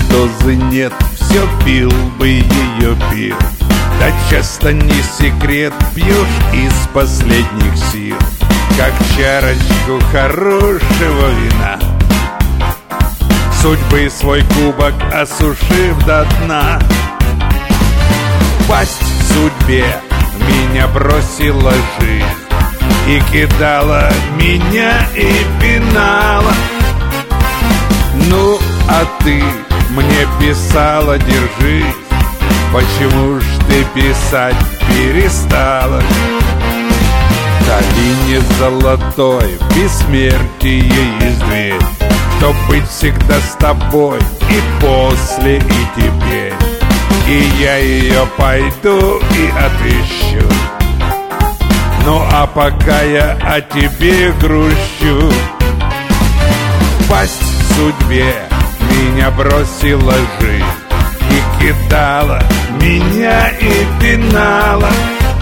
дозы нет, все пил бы ее, пил. Да часто не секрет, пьешь из последних сил, как чарочку хорошего вина, судьбы свой кубок осушив до дна. Пасть судьбе меня бросила жизнь и кидала меня и пинала. Ну, а ты мне писала, держись, почему ж ты писать перестала? Долине золотой бессмертие есть дверь, чтоб быть всегда с тобой и после, и теперь. И я ее пойду и отыщу. Ну а пока я о тебе грущу, пасть судьбе меня бросила жизнь и кидала меня и пинала.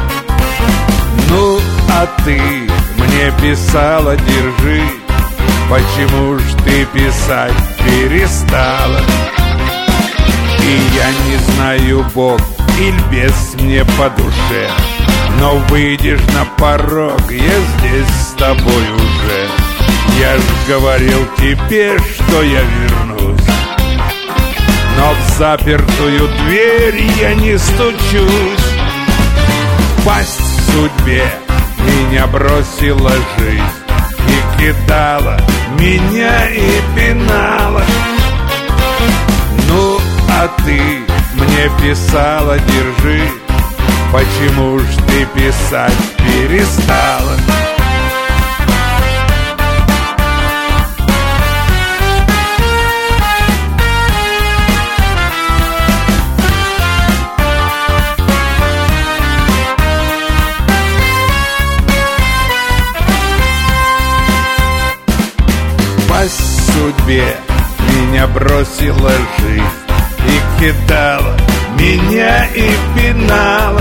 Ну а ты мне писала, держи, почему ж ты писать перестала? И я не знаю, Бог или бес мне по душе, но выйдешь на порог, я здесь с тобой уже. Я ж говорил тебе, что я вернусь, но в запертую дверь я не стучусь. Пасть судьбе меня бросила жизнь и кидала меня и пинала. Ну, а ты мне писала, держи, почему ж ты писать перестала? Пасть судьбе меня бросила жизнь и кидала меня и пинала.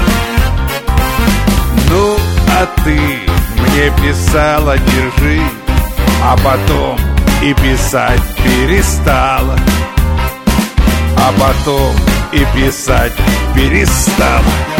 Ну, а ты мне писала, держи, а потом и писать перестала. А потом и писать перестала.